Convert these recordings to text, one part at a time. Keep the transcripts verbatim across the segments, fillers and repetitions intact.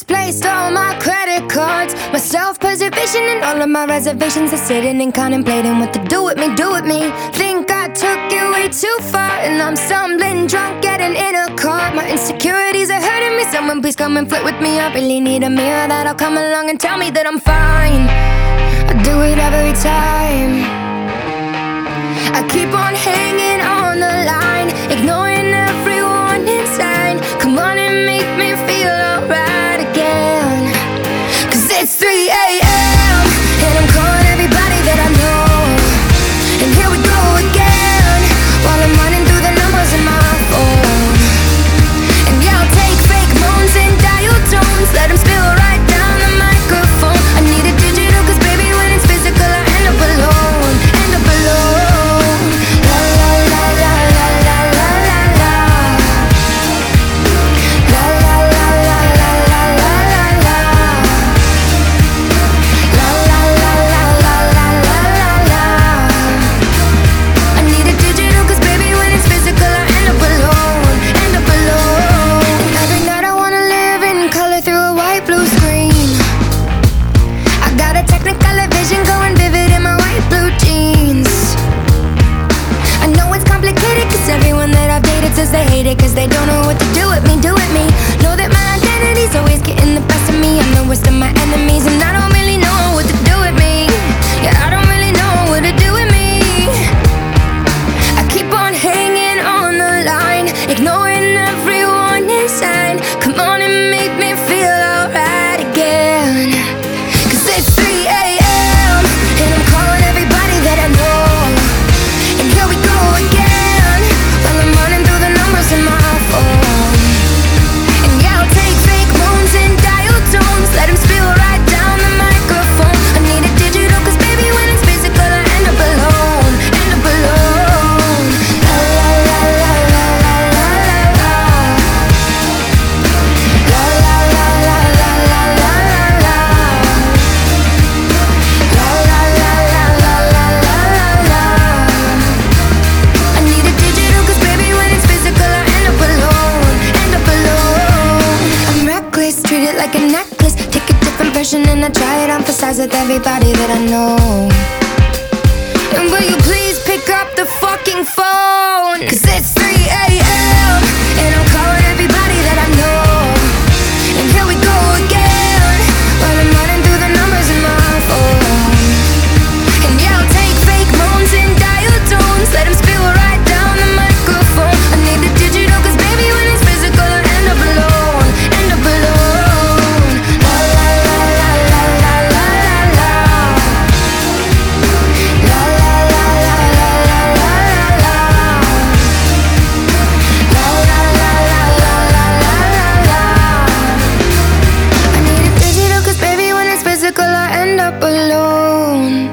misplaced all my credit cards, my self-preservation and all of my reservations are sitting and contemplating what to do with me, do with me. Think I took it way too far, and I'm stumbling drunk, getting in a car. My insecurities are hurting me, someone please come and flirt with me. I really need a mirror that'll come along and tell me that I'm fine. I do it every time. I keep on hanging on the line, ignoring every warning sign. Come on and make me feel alright again. Cause it's three a m and I'm calling everybody that I know. And here we go again, while I'm running through the numbers in my phone. And yeah, I'll take fake moans and dial tones, let them spill right down the microphone. I need a digital cause baby when it's physical I end up alone, end up alone. La la la la la la la la la. La la la la la la la la la. La la la la la la la la la. I need a digital cause baby when it's physical I end up alone, end up alone. Every night I wanna live in color through a white blue screen. I got a technicolor vision going vivid in my white blue jeans. I know it's complicated cause everyone that I've dated says they hate it cause they don't know what to do with me, do with me. Know that my identity's always getting the best of me. I'm the worst of my enemies and I don't really know what to do with me. Yeah, I don't really know what to do with me. I keep on hanging on the line, ignoring every warning sign. Come on and make me feel alright again. Cause it's three a m and I'm calling everybody that I know. And here we go again, while I'm running through the numbers in my phone. And yeah, I'll take fake moans and dial tones, let them spill right down the microphone. I need a digital cause baby when it's physical I end up alone, end up alone. La la la la la la la la la. La la la la la la la la la. La la la la la la la la la. I need a digital cause baby when it's physical I end up alone, end up alone. I'm reckless, treat it like a necklace, take a different version and I try it on for size with everybody that I know. And will you please pick up the fucking phone? Cause it's three a m and I'm calling everybody that I know. And here we go again, while I'm running through the numbers in my phone. And yeah, I'll take fake moans and dial tones, let them spill right down the microphone. I need a digital cause baby when it's physical I end up alone, end up alone. La la la la la la la la la. La la la la la la la la la. La la la la la la la la la. I need a digital cause baby when it's physical I end up alone.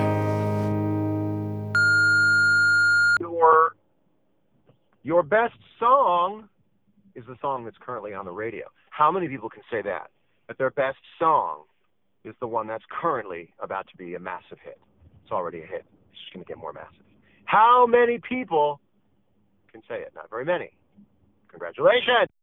Your your best song is the song that's currently on the radio. How many people can say that? That their best song is the one that's currently about to be a massive hit. It's already a hit. It's just going to get more massive. How many people can say it? Not very many. Congratulations.